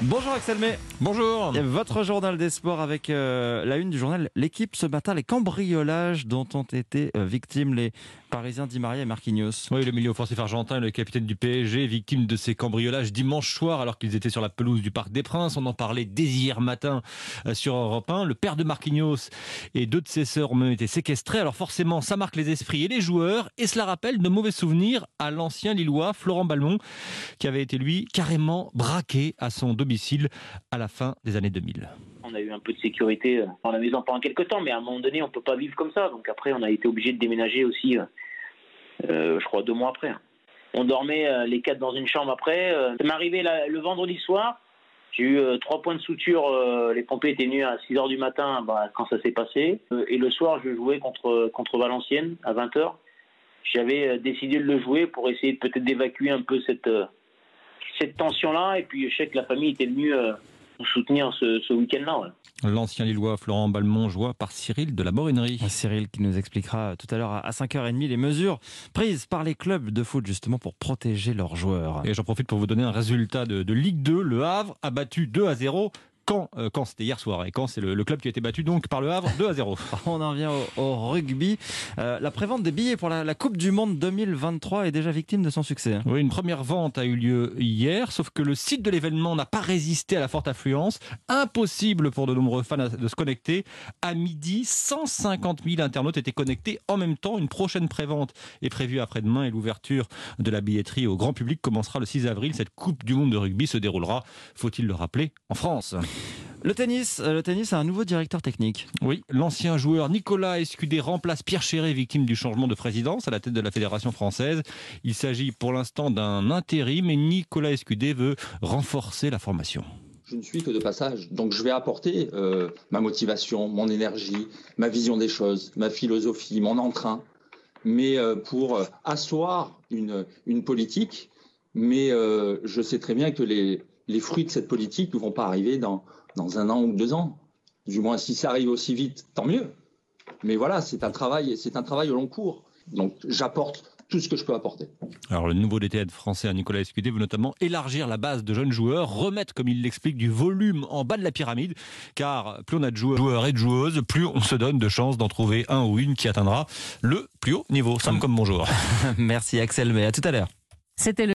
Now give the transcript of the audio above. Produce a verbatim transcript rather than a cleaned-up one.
Bonjour Axel May. Bonjour. Et votre journal des sports avec euh, la une du journal L'équipe ce matin, les cambriolages dont ont été euh, victimes les Parisiens Di Maria et Marquinhos. Oui, le milieu offensif argentin et le capitaine du P S G, victime de ces cambriolages dimanche soir alors qu'ils étaient sur la pelouse du Parc des Princes. On en parlait dès hier matin euh, sur Europe un. Le père de Marquinhos et deux de ses sœurs ont même été séquestrés. Alors forcément, ça marque les esprits et les joueurs. Et cela rappelle de mauvais souvenirs à l'ancien Lillois Florent Balmont, qui avait été lui carrément braqué à son domicile à la fin des années deux mille. On a eu un peu de sécurité dans la maison pendant quelques temps, mais à un moment donné, on ne peut pas vivre comme ça. Donc après, on a été obligé de déménager aussi, euh, je crois, deux mois après. On dormait euh, les quatre dans une chambre après. Euh, ça m'est arrivé la, le vendredi soir. J'ai eu euh, trois points de suture. Euh, les pompiers étaient venus à six heures du matin bah, quand ça s'est passé. Euh, et le soir, je jouais contre, contre Valenciennes à vingt heures. J'avais euh, décidé de le jouer pour essayer peut-être d'évacuer un peu cette, euh, cette tension-là. Et puis je sais que la famille était venue... Euh, soutenir ce, ce week-end-là. Ouais. L'ancien Lillois Florent Balmont, joué par Cyril de la Morinerie. Cyril qui nous expliquera tout à l'heure à cinq heures trente les mesures prises par les clubs de foot justement pour protéger leurs joueurs. Et j'en profite pour vous donner un résultat de, de Ligue deux. Le Havre a battu deux à zéro. Quand, euh, quand c'était hier soir, et quand c'est le, le club qui a été battu donc par le Havre deux à zéro. On en vient au, au rugby. Euh, la prévente des billets pour la, la Coupe du Monde deux mille vingt-trois est déjà victime de son succès. Oui, une première vente a eu lieu hier, sauf que le site de l'événement n'a pas résisté à la forte affluence. Impossible pour de nombreux fans de se connecter. À midi, cent cinquante mille internautes étaient connectés en même temps. Une prochaine prévente est prévue après-demain et l'ouverture de la billetterie au grand public commencera le six avril. Cette Coupe du Monde de rugby se déroulera, faut-il le rappeler, en France. Le tennis, le tennis a un nouveau directeur technique. Oui, l'ancien joueur Nicolas Escudé remplace Pierre Chéret, victime du changement de présidence à la tête de la Fédération française. Il s'agit pour l'instant d'un intérim et Nicolas Escudé veut renforcer la formation. Je ne suis que de passage, donc je vais apporter euh, ma motivation, mon énergie, ma vision des choses, ma philosophie, mon entrain, mais euh, pour euh, asseoir une, une politique. Mais euh, je sais très bien que les, les fruits de cette politique ne vont pas arriver dans... dans un an ou deux ans. Du moins, si ça arrive aussi vite, tant mieux. Mais voilà, c'est un travail, c'est un travail au long cours. Donc, j'apporte tout ce que je peux apporter. Alors, le nouveau D T N français Nicolas Escudé veut notamment élargir la base de jeunes joueurs, remettre, comme il l'explique, du volume en bas de la pyramide, car plus on a de joueurs et de joueuses, plus on se donne de chances d'en trouver un ou une qui atteindra le plus haut niveau. Sam comme bonjour. Merci Axel, mais à tout à l'heure. C'était le